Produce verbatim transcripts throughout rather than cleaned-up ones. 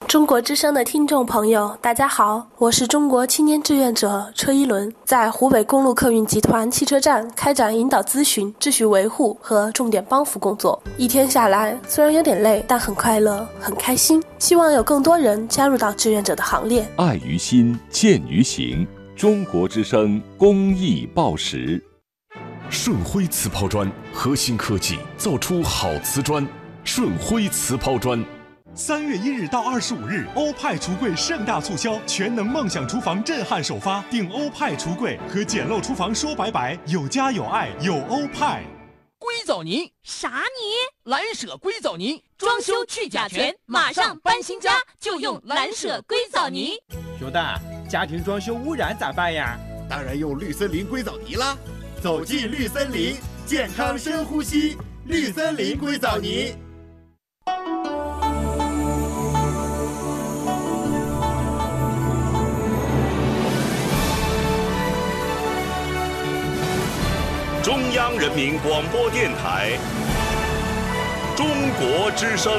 中国之声的听众朋友，大家好，我是中国青年志愿者车一伦，在湖北公路客运集团汽车站开展引导咨询、秩序维护和重点帮扶工作。一天下来，虽然有点累，但很快乐，很开心。希望有更多人加入到志愿者的行列。 爱于心，见于行。中国之声公益报时。 顺辉瓷抛砖，核心科技造出好瓷砖。顺辉瓷抛砖。 三月一日到二十五日，欧派橱柜盛大促销，全能梦想厨房震撼首发，订欧派橱柜和简陋厨房说拜拜，有家有爱有欧派。 硅藻泥啥泥？ 蓝舍硅藻泥， 装修去甲醛，马上搬新家就用蓝舍硅藻泥。 熊大，家庭装修污染咋办呀？ 当然用绿森林硅藻泥啦！走进绿森林，健康深呼吸，绿森林硅藻泥。 中央人民广播电台中国之声。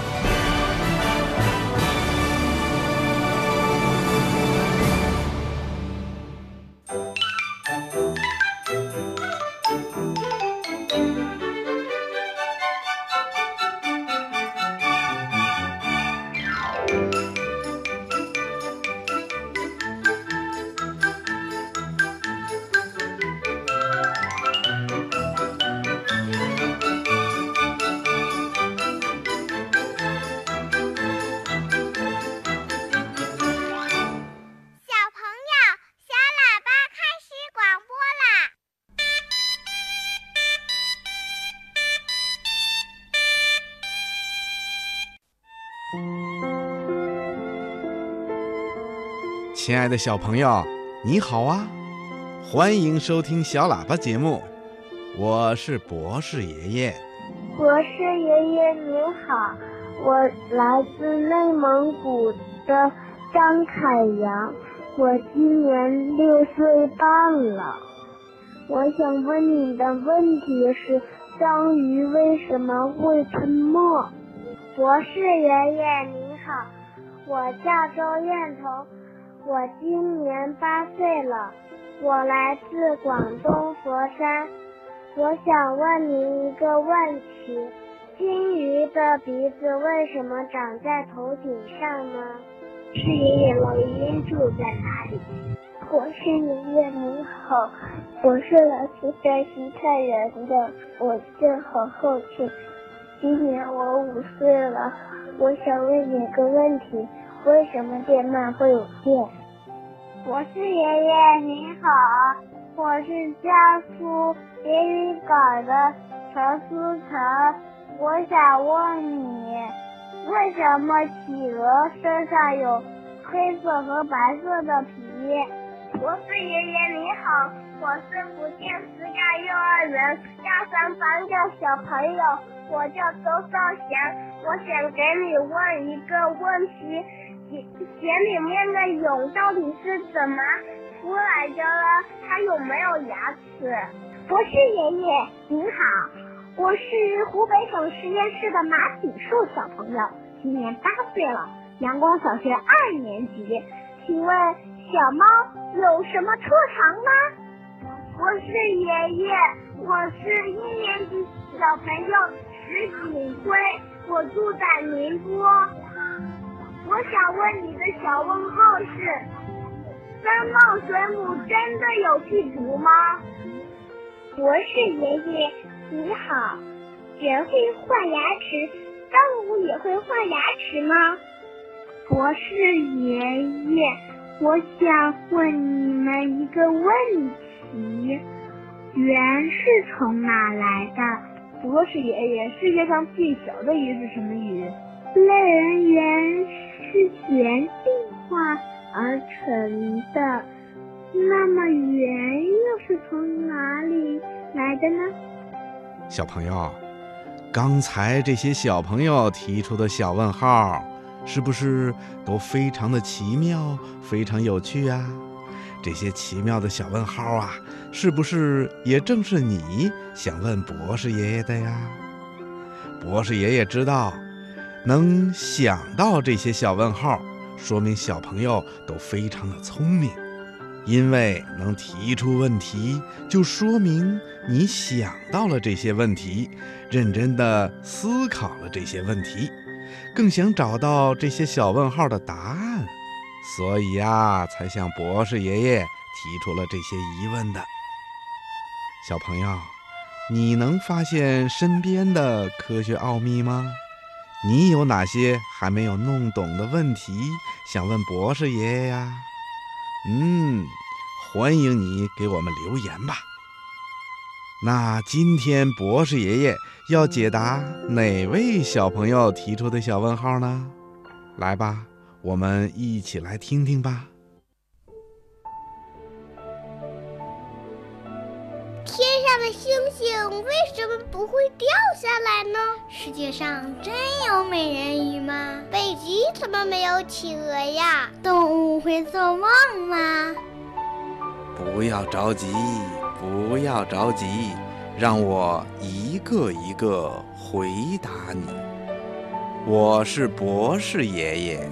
亲爱的小朋友，你好啊！欢迎收听小喇叭节目，我是博士爷爷。 博士爷爷你好，我来自内蒙古的张凯阳，我今年六岁半了。我想问你的问题是，章鱼为什么会吞没？博士爷爷你好，我叫周燕彤，我今年八岁了，我来自广东佛山。我想问您一个问题，金鱼的鼻子为什么长在头顶上呢？是爷爷老鹰住在哪里？我是爷爷您好，我是来自山西太原的，我叫何厚庆，今年我五岁了。我想问你个问题，为什么电鳗会有电？博士爷爷您好，我是江苏连云港的陈思成，我想问你，为什么企鹅身上有黑色和白色的皮？博士爷爷您好，我是福建实干幼儿园大三班的小朋友，我叫周少祥，我想给你问一个问题，血里面的蛹到底是怎么出来的呢？它有没有牙齿？博士爷爷您好，我是湖北省实验室的马景树小朋友，今年八岁了，阳光小学二年级。请问小猫有什么特长吗？博士爷爷，我是一年级小朋友石景辉，我住在宁波。我想问你的小问号是，三冒水母真的有屁股吗？博士爷爷你好，人会换牙齿，动物也会换牙齿吗？博士爷爷，我想问你们一个问题，圆是从哪来的？博士爷爷，世界上最小的鱼是什么鱼？类人猿是猿进化而成的，那么猿又是从哪里来的呢？ 小朋友，刚才这些小朋友提出的小问号，是不是都非常的奇妙，非常有趣啊？这些奇妙的小问号啊，是不是也正是你想问博士爷爷的呀？博士爷爷知道， 能想到这些小问号，说明小朋友都非常的聪明。因为能提出问题，就说明你想到了这些问题，认真的思考了这些问题，更想找到这些小问号的答案，所以呀，才向博士爷爷提出了这些疑问的。小朋友，你能发现身边的科学奥秘吗？你有哪些还没有弄懂的问题想问博士爷爷呀？嗯，欢迎你给我们留言吧。那今天博士爷爷要解答哪位小朋友提出的小问号呢？来吧，我们一起来听听吧。 天上的星星为什么不会掉下来呢？世界上真有美人鱼吗？北极怎么没有企鹅呀？动物会做梦吗？ 不要着急，不要着急，让我一个一个回答你。我是博士爷爷。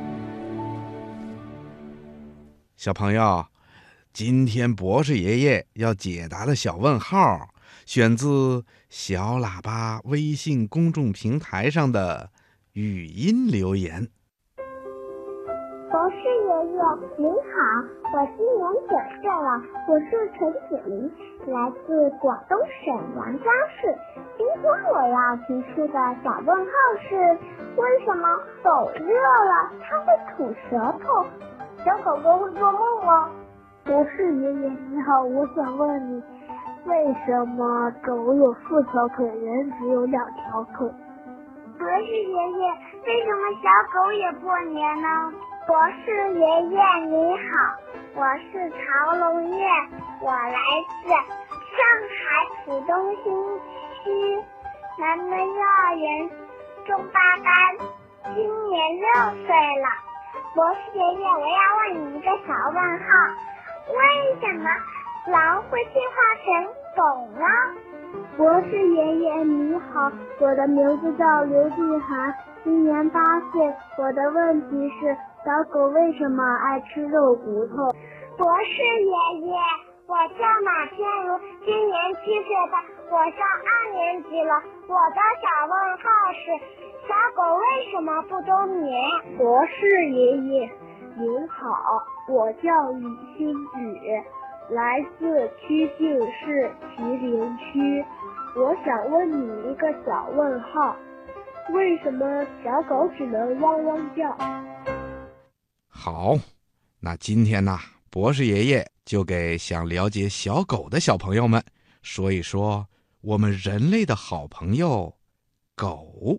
小朋友，今天博士爷爷要解答的小问号，选自小喇叭微信公众平台上的语音留言。 博士爷爷您好，我今年九岁了，我是陈子琳，来自广东省阳江市。今天我要提出的小问号是：为什么狗热了它会吐舌头？小狗狗会做梦吗？博士爷爷你好，我想问你，为什么狗有四条腿，人只有两条腿？博士爷爷，为什么小狗也过年呢？博士爷爷你好，我是曹龙月，我来自上海浦东新区南门幼儿园中八班，今年六岁了。博士爷爷，我要问你一个小问号，为什么狼会进化成狗呢？博士爷爷你好，我的名字叫刘静涵，今年八岁，我的问题是小狗为什么爱吃肉骨头？博士爷爷，我叫马天如，今年七岁的，我上二年级了。我的小问号是：小狗为什么不冬眠？博士爷爷您好，我叫李新宇，来自曲靖市麒麟区。我想问你一个小问号，为什么小狗只能汪汪叫？ 好，那今天呢，博士爷爷就给想了解小狗的小朋友们说一说我们人类的好朋友狗。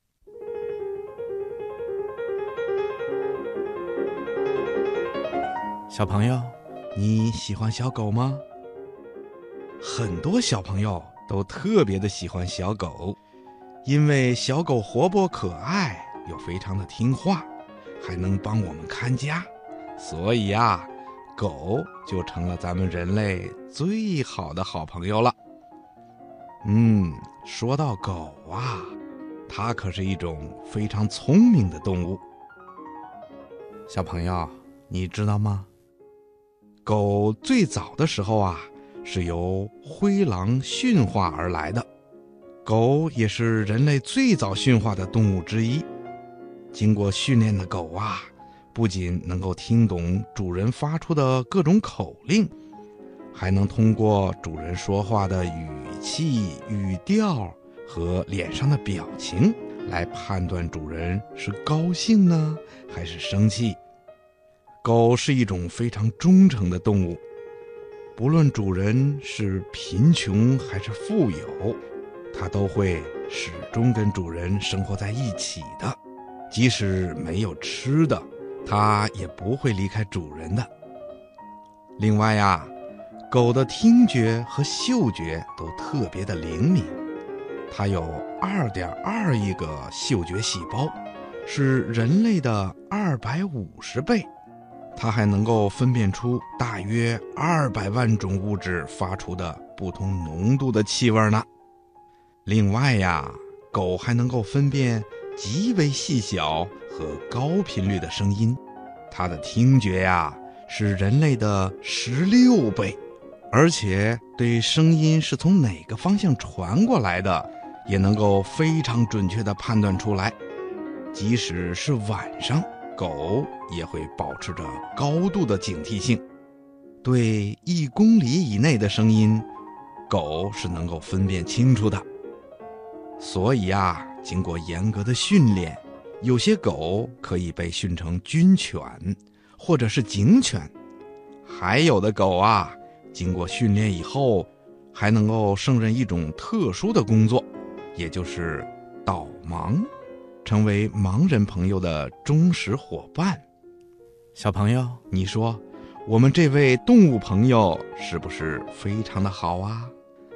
小朋友，你喜欢小狗吗？很多小朋友都特别的喜欢小狗，因为小狗活泼可爱，又非常的听话，还能帮我们看家，所以呀，狗就成了咱们人类最好的好朋友了。嗯，说到狗啊，它可是一种非常聪明的动物。小朋友，你知道吗？狗最早的时候啊，是由灰狼驯化而来的。狗也是人类最早驯化的动物之一。经过训练的狗啊，不仅能够听懂主人发出的各种口令，还能通过主人说话的语气、语调和脸上的表情来判断主人是高兴呢，还是生气。狗是一种非常忠诚的动物，不论主人是贫穷还是富有，它都会始终跟主人生活在一起的。即使没有吃的，它也不会离开主人的。另外呀，狗的听觉和嗅觉都特别的灵敏，它有 二点二亿个嗅觉细胞，是人类的二百五十倍。它还能够分辨出大约二百万种物质发出的不同浓度的气味呢。另外呀，狗还能够分辨极为细小和高频率的声音，它的听觉呀是人类的十六倍，而且对声音是从哪个方向传过来的，也能够非常准确地判断出来。即使是晚上，狗也会保持着高度的警惕性。对一公里以内的声音，狗是能够分辨清楚的。所以啊，经过严格的训练，有些狗可以被训成军犬或者是警犬，还有的狗啊，经过训练以后，还能够胜任一种特殊的工作，也就是导盲，成为盲人朋友的忠实伙伴。小朋友，你说我们这位动物朋友是不是非常的好啊？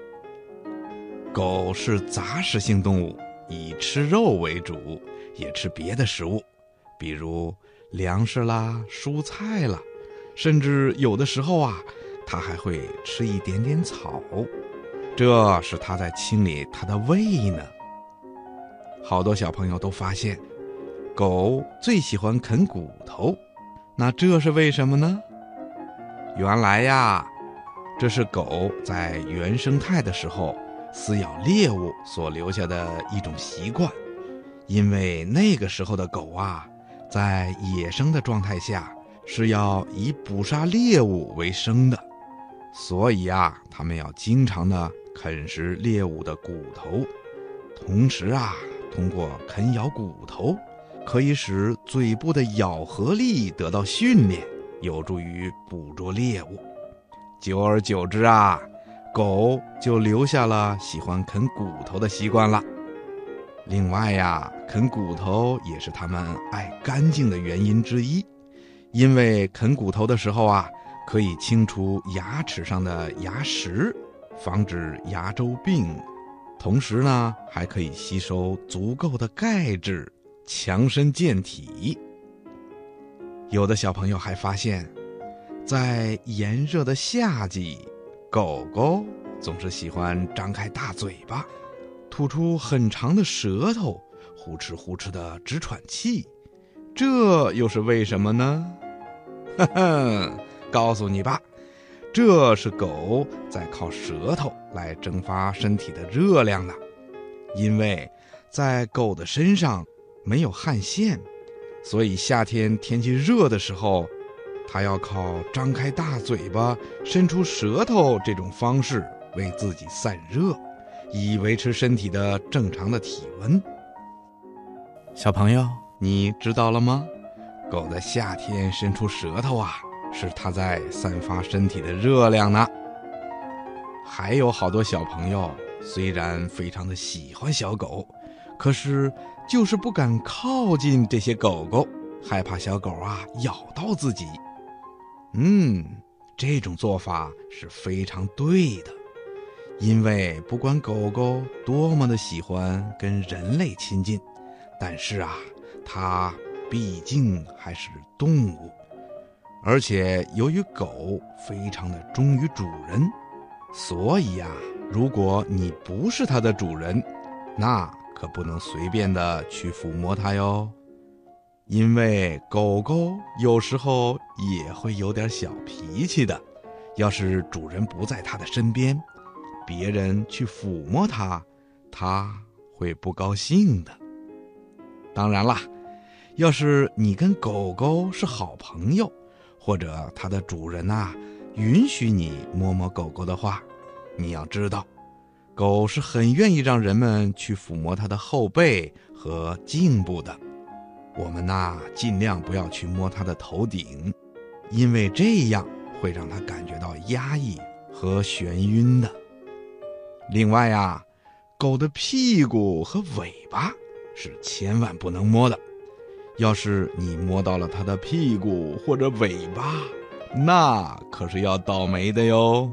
狗是杂食性动物，以吃肉为主，也吃别的食物，比如粮食啦、蔬菜啦，甚至有的时候啊，它还会吃一点点草，这是它在清理它的胃呢。好多小朋友都发现，狗最喜欢啃骨头，那这是为什么呢？原来呀，这是狗在原生态的时候撕咬猎物所留下的一种习惯。因为那个时候的狗啊，在野生的状态下是要以捕杀猎物为生的，所以啊，它们要经常的啃食猎物的骨头。同时啊，通过啃咬骨头，可以使嘴部的咬合力得到训练，有助于捕捉猎物。久而久之啊，狗就留下了喜欢啃骨头的习惯了。另外呀，啃骨头也是它们爱干净的原因之一，因为啃骨头的时候啊，可以清除牙齿上的牙石，防止牙周病，同时呢，还可以吸收足够的钙质，强身健体。有的小朋友还发现，在炎热的夏季，狗狗总是喜欢张开大嘴巴，吐出很长的舌头，呼哧呼哧的直喘气，这又是为什么呢？呵呵，告诉你吧，这是狗在靠舌头来蒸发身体的热量呢。因为在狗的身上没有汗腺，所以夏天天气热的时候，它要靠张开大嘴巴、伸出舌头这种方式为自己散热，以维持身体的正常的体温。小朋友，你知道了吗？狗在夏天伸出舌头啊，是它在散发身体的热量呢。还有好多小朋友虽然非常的喜欢小狗，可是就是不敢靠近这些狗狗，害怕小狗啊咬到自己。嗯，这种做法是非常对的，因为不管狗狗多么的喜欢跟人类亲近，但是啊，它毕竟还是动物，而且由于狗非常的忠于主人，所以啊，如果你不是它的主人，那可不能随便的去抚摸它哟。因为狗狗有时候也会有点小脾气的，要是主人不在它的身边，别人去抚摸它，它会不高兴的。当然啦，要是你跟狗狗是好朋友，或者它的主人啊允许你摸摸狗狗的话，你要知道，狗是很愿意让人们去抚摸它的后背和颈部的。我们呐，尽量不要去摸它的头顶，因为这样会让它感觉到压抑和眩晕的。另外啊，狗的屁股和尾巴是千万不能摸的，要是你摸到了它的屁股或者尾巴，那可是要倒霉的哟。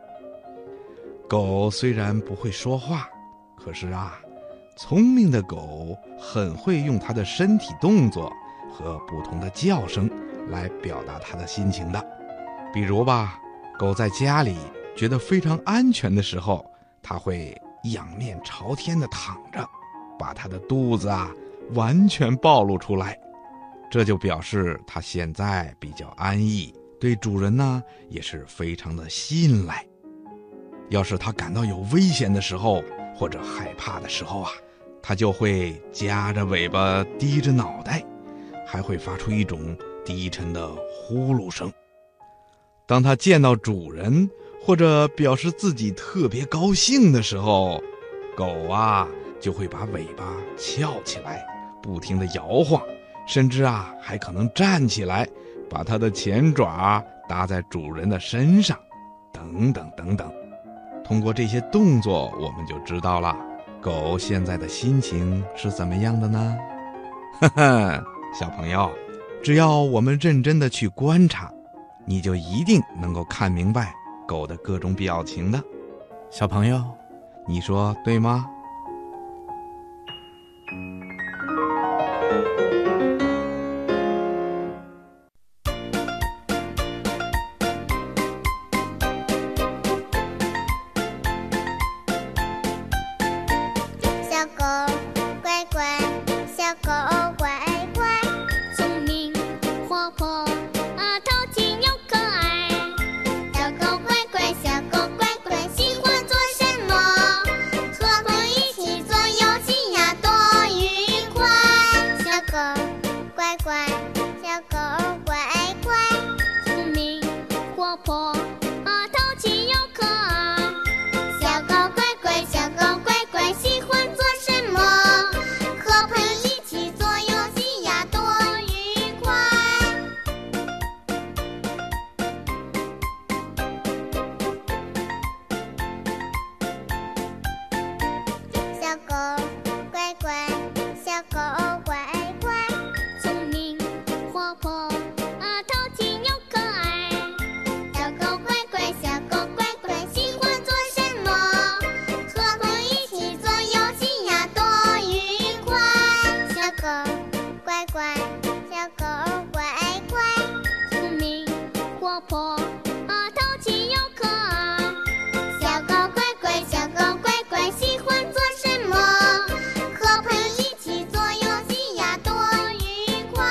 狗虽然不会说话，可是啊，聪明的狗很会用它的身体动作和不同的叫声来表达它的心情的。比如吧，狗在家里觉得非常安全的时候，它会仰面朝天的躺着，把它的肚子啊完全暴露出来，这就表示它现在比较安逸，对主人呢也是非常的信赖。要是它感到有危险的时候，或者害怕的时候啊，它就会夹着尾巴低着脑袋，还会发出一种低沉的呼噜声。当它见到主人或者表示自己特别高兴的时候，狗啊就会把尾巴翘起来，不停地摇晃，甚至啊还可能站起来，把它的前爪搭在主人的身上，等等等等。通过这些动作，我们就知道了狗现在的心情是怎么样的呢？呵呵，小朋友，只要我们认真的去观察，你就一定能够看明白狗的各种表情的。小朋友，你说对吗？ 小狗乖乖，小狗乖乖，聪明活泼啊，淘气又可爱。小狗乖乖，小狗乖乖，喜欢做什么？和朋友一起做游戏呀，多愉快。小狗乖乖，小狗乖乖，聪明活泼啊，淘气又可爱。小狗乖乖，小狗乖乖，喜欢做什么？和朋友一起做游戏呀，多愉快。小狗乖乖，小狗乖乖，聪明活泼啊，淘气又可爱。小狗乖乖，小狗乖乖，喜欢做什么？和朋友一起做游戏呀，多愉快。小狗乖乖，小狗乖乖，聪明活泼啊，淘气又可爱。小狗乖乖，小狗乖乖，喜欢做什么？和朋友一起做游戏呀，多愉快。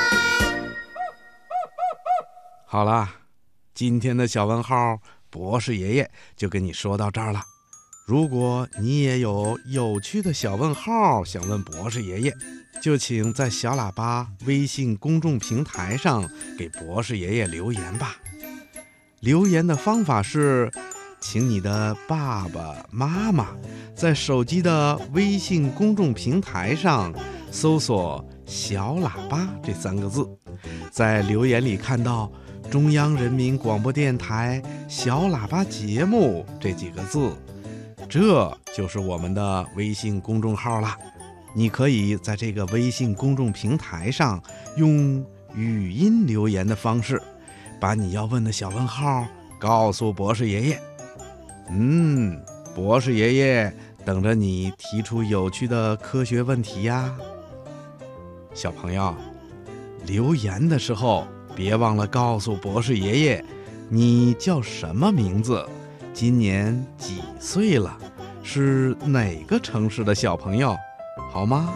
好啦，今天的小问号博士爷爷就跟你说到这儿了。如果你也有有趣的小问号想问博士爷爷，就请在小喇叭微信公众平台上给博士爷爷留言吧。留言的方法是，请你的爸爸妈妈在手机的微信公众平台上搜索小喇叭这三个字，在留言里看到中央人民广播电台小喇叭节目这几个字，这就是我们的微信公众号啦。你可以在这个微信公众平台上用语音留言的方式，把你要问的小问号告诉博士爷爷。嗯，博士爷爷等着你提出有趣的科学问题呀。小朋友，留言的时候别忘了告诉博士爷爷你叫什么名字，今年几岁了，是哪个城市的小朋友，好吗？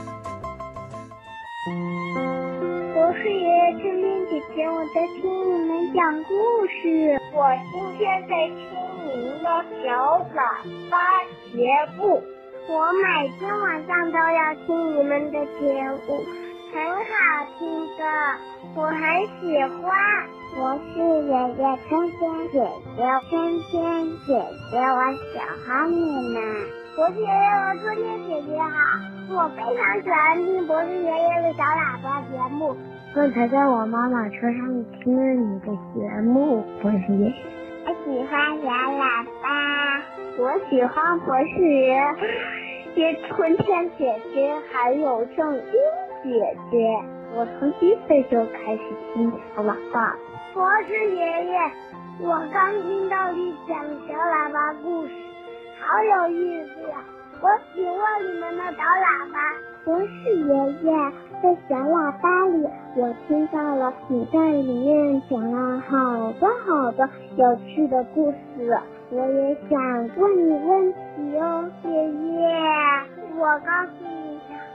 博士爷爷、春天姐姐，我在听你们讲故事。我今天在听您的小喇叭节目，我每天晚上都要听你们的节目，很好听的，我很喜欢。我是爷爷春天姐姐，春天姐姐，我喜欢你们。博士爷爷和春天姐姐好，我非常喜欢听博士爷爷的小喇叭节目。刚才在我妈妈车上听了你的节目，博士爷爷。我喜欢小喇叭，我喜欢博士爷爷、春天姐姐，还有正英姐姐。我从一岁就开始听小喇叭。博士爷爷，我刚听到你讲小喇叭故事，好有意思呀！我喜欢你们的小喇叭。博士爷爷，在小喇叭里，我听到了你在里面讲了好多好多有趣的故事，我也想问你问题哦，爷爷。我告诉你，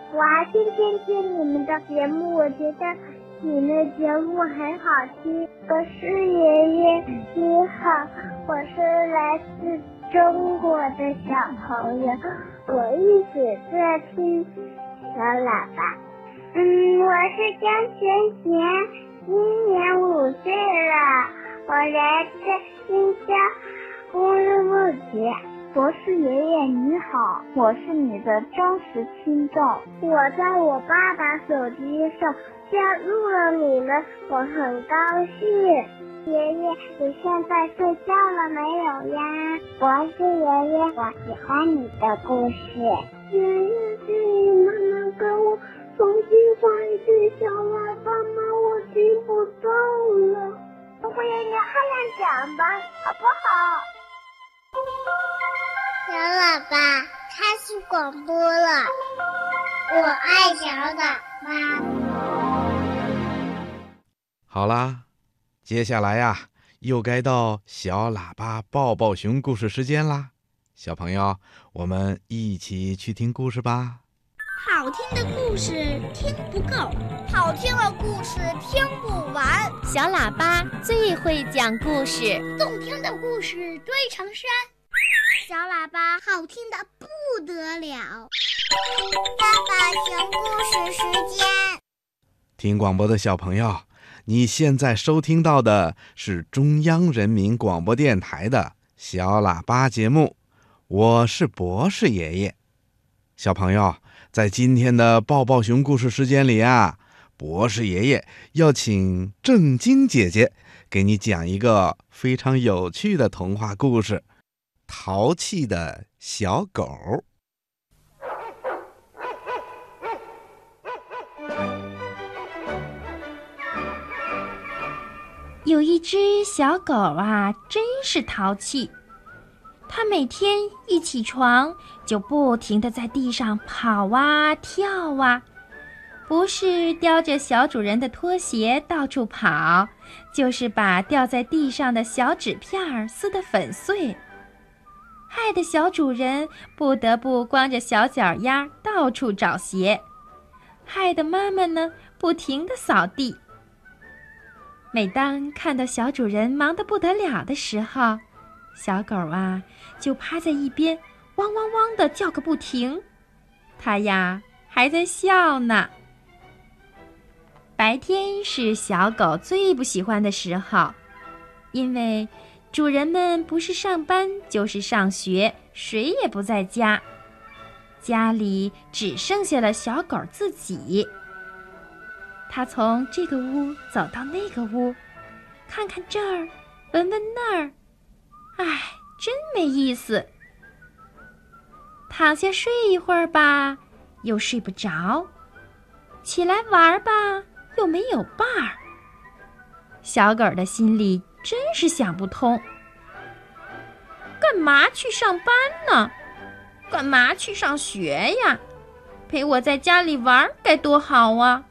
我还天天听你们的节目，我觉得你们的节目很好听。我是爷爷，你好，我是来自中国的小朋友，我一直在听小喇叭。嗯，我是江璇璇，今年五岁了，我来自新疆乌鲁木齐。 博士爷爷你好，我是你的忠实听众。 我在我爸爸手机上加入了你们，我很高兴。爷爷，你现在睡觉了没有呀？博士爷爷，我喜欢你的故事。爷爷，请你慢慢跟我重新放一句小喇叭吗？我听不到了。我爷爷还想讲吧，好不好？ 小喇叭开始广播了，我爱小喇叭。 好啦，接下来呀，又该到小喇叭抱抱熊故事时间啦。小朋友，我们一起去听故事吧。 好听的故事听不够，好听的故事听不完。 小喇叭最会讲故事， 动听的故事堆成山。小喇叭好听的不得了。抱抱熊故事时间。 听广播的小朋友，你现在收听到的是中央人民广播电台的小喇叭节目，我是博士爷爷。小朋友，在今天的抱抱熊故事时间里啊，博士爷爷要请正晶姐姐给你讲一个非常有趣的童话故事，淘气的小狗。 有一只小狗啊，真是淘气。它每天一起床就不停地在地上跑啊跳啊，不是叼着小主人的拖鞋到处跑，就是把掉在地上的小纸片撕得粉碎，害得小主人不得不光着小脚丫到处找鞋，害得妈妈呢不停地扫地。每当看到小主人忙得不得了的时候，小狗啊就趴在一边汪汪汪地叫个不停，它呀还在笑呢。白天是小狗最不喜欢的时候，因为主人们不是上班就是上学，谁也不在家，家里只剩下了小狗自己。它从这个屋走到那个屋，看看这儿，闻闻那儿，唉，真没意思。躺下睡一会儿吧，又睡不着；起来玩吧，又没有伴儿。小狗的心里真是想不通，干嘛去上班呢？干嘛去上学呀？陪我在家里玩该多好啊！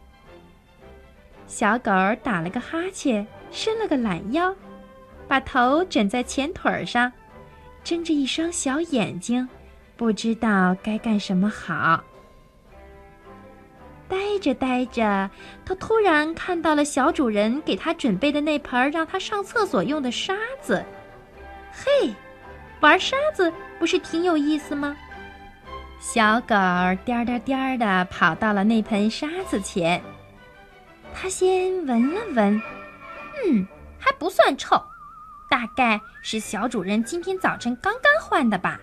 小狗打了个哈欠，伸了个懒腰，把头枕在前腿上，睁着一双小眼睛，不知道该干什么好。呆着呆着，它突然看到了小主人给它准备的那盆让它上厕所用的沙子。嘿，玩沙子不是挺有意思吗？小狗颠颠颠地跑到了那盆沙子前，它先闻了闻，嗯，还不算臭，大概是小主人今天早晨刚刚换的吧。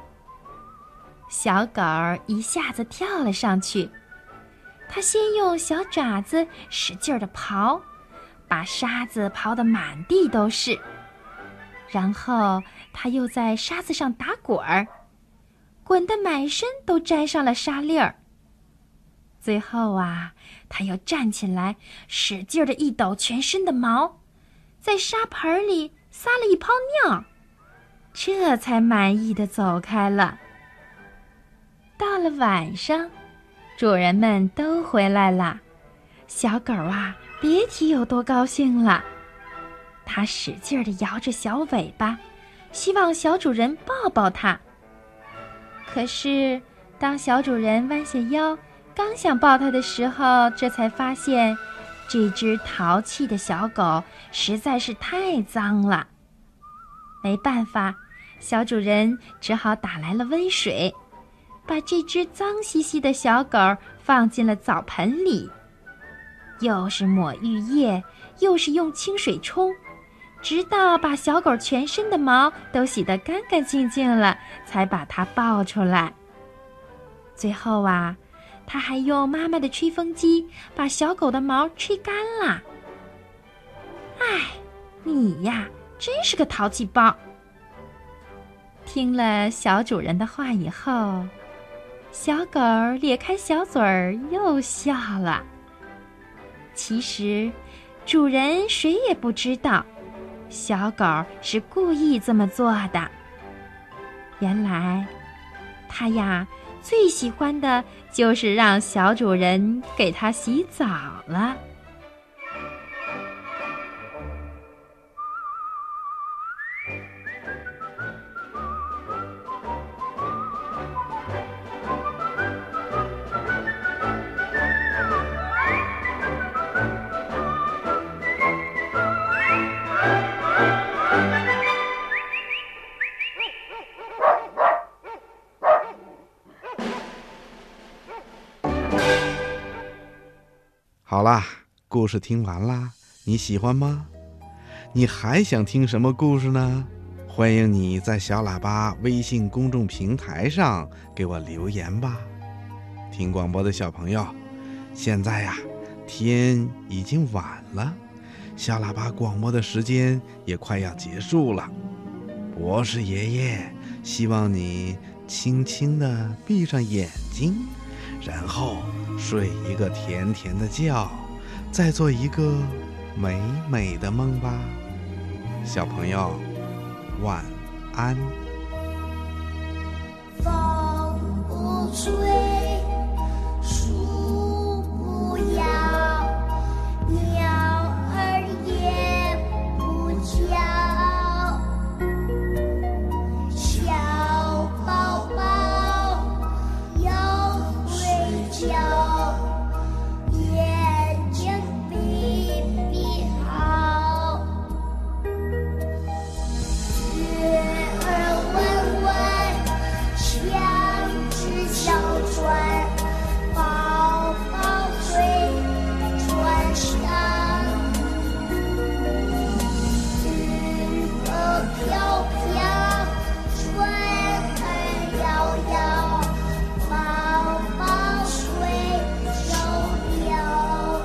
小狗一下子跳了上去，它先用小爪子使劲地刨，把沙子刨得满地都是，然后它又在沙子上打滚儿，滚得满身都沾上了沙粒儿。最后啊，它又站起来，使劲地一抖全身的毛，在沙盆里撒了一泡尿，这才满意地走开了。到了晚上，主人们都回来了，小狗啊，别提有多高兴了。它使劲地摇着小尾巴，希望小主人抱抱它。可是当小主人弯下腰，刚想抱它的时候，这才发现这只淘气的小狗实在是太脏了。没办法，小主人只好打来了温水，把这只脏兮兮的小狗放进了澡盆里，又是抹浴液，又是用清水冲，直到把小狗全身的毛都洗得干干净净了，才把它抱出来。最后啊，他还用妈妈的吹风机把小狗的毛吹干了。唉，你呀，真是个淘气包。听了小主人的话以后，小狗咧开小嘴儿又笑了。其实，主人谁也不知道，小狗是故意这么做的。原来，它呀，最喜欢的就是让小主人给它洗澡了。 好啦，故事听完啦，你喜欢吗？你还想听什么故事呢？欢迎你在小喇叭微信公众平台上给我留言吧。听广播的小朋友，现在呀，天已经晚了，小喇叭广播的时间也快要结束了。博士爷爷希望你轻轻地闭上眼睛，然后睡一个甜甜的觉，再做一个美美的梦吧。小朋友，晚安。 风不吹，树不摇，鸟儿也不叫，小宝宝要睡觉，眼睛闭闭好，月儿弯弯像只小船，宝宝睡船上，云儿飘飘，船儿摇摇，宝宝睡着了，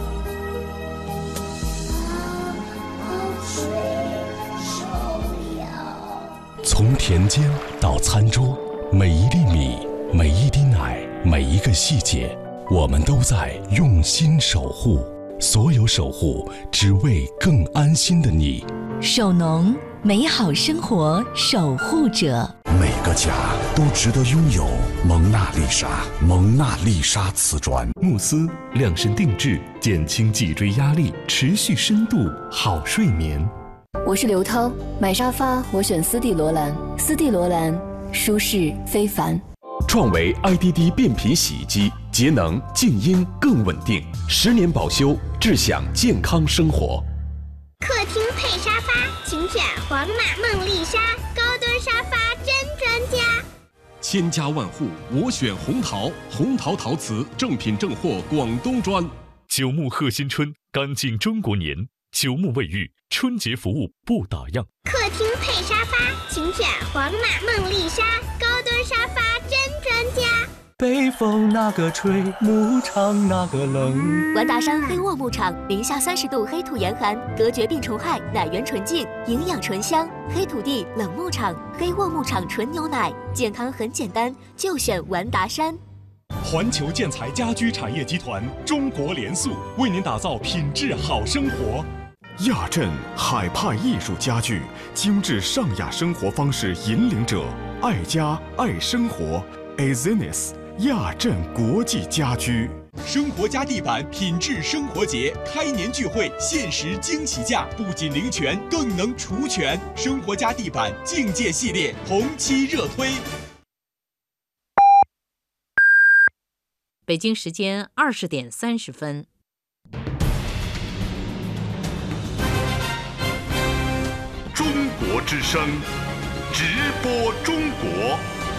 宝宝睡着了。 从田间到餐桌，每一粒米，每一滴奶，每一个细节，我们都在用心守护。所有守护，只为更安心的你。 守农，美好生活守护者。 每个家都值得拥有蒙娜丽莎。蒙娜丽莎瓷砖， 慕斯量身定制，减轻脊椎压力，持续深度好睡眠。 我是刘涛，买沙发我选斯蒂罗兰，斯蒂罗兰舒适非凡。 创维 I D D 变频洗衣机，节能、静音更稳定，十年保修，智享健康生活。 客厅配沙发，请选皇马梦丽莎高端沙发真专家。 千家万户，我选红陶，红陶陶瓷正品正货，广东专。 九牧贺新春，干净中国年。九牧卫浴，春节服务不打烊。 客厅配沙发，请选皇马梦丽莎高端沙发真专家。 北风那个吹，牧场那个冷。 完达山黑沃牧场，零下三十度黑土严寒，隔绝病虫害，奶源纯净，营养醇香。黑土地冷牧场，黑沃牧场纯牛奶，健康很简单，就选完达山。 环球建材家居产业集团中国联塑为您打造品质好生活。 亚镇海派艺术家具，精致上雅生活方式引领者，爱家爱生活 ，Azenis 亚镇国际家居。 生活家地板品质生活节开年聚会，限时惊喜价，不仅零权，更能除权。生活家地板境界系列红漆热推。 北京时间二十点三十分。 中国之声，直播中国。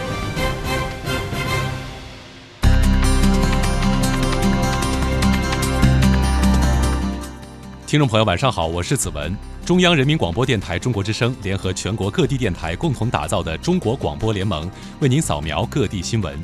听众朋友，晚上好，我是子文。中央人民广播电台中国之声联合全国各地电台共同打造的中国广播联盟，为您扫描各地新闻。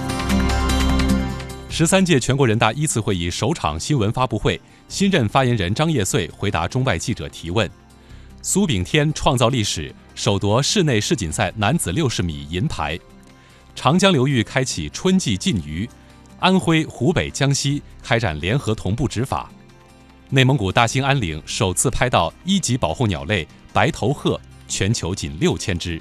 十三届全国人大一次会议首场新闻发布会，新任发言人张业遂回答中外记者提问。苏炳添创造历史，首夺室内世锦赛男子六十米银牌。长江流域开启春季禁渔，安徽、湖北、江西开展联合同步执法。内蒙古大兴安岭首次拍到一级保护鸟类白头鹤，全球仅六千只。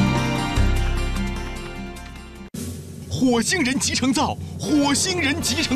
火星人集成灶，火星人集成。